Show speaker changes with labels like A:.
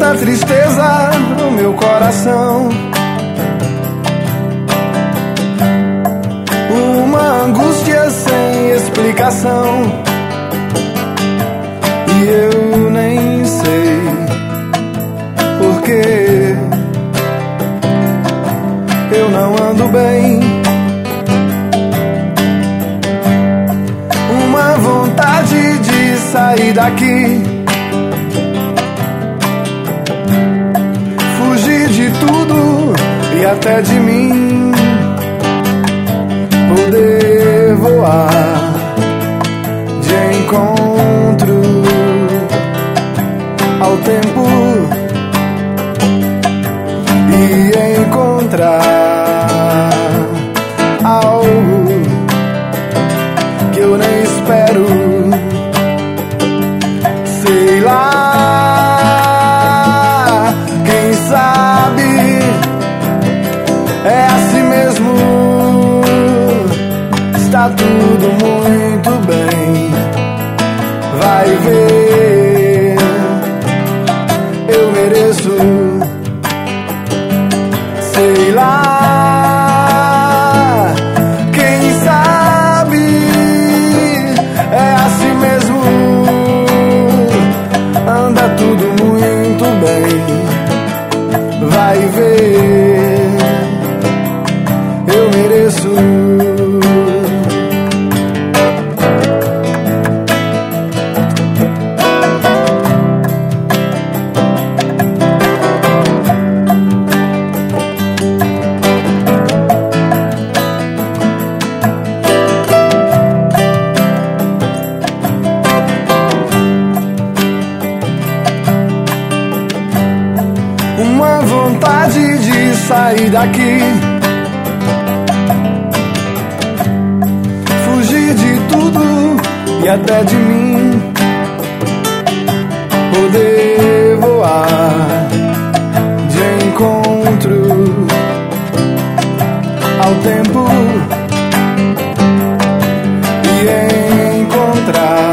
A: tanta tristeza no meu coração, uma angústia sem explicação, e eu nem sei porquê. Eu não ando bem, uma vontade de sair daqui, fugir de tudo e até de mim, poder voar de encontro ao tempo e encontrar algo que eu nem espero. Sei lá, quem sabe é assim mesmo. Está tudo muito bem, vai ver, eu mereço. Sei lá, quem sabe é assim mesmo. Anda tudo muito bem, vai ver, eu mereço. Uma vontade de sair daqui, fugir de tudo e até de mim, poder voar de encontro ao tempo e encontrar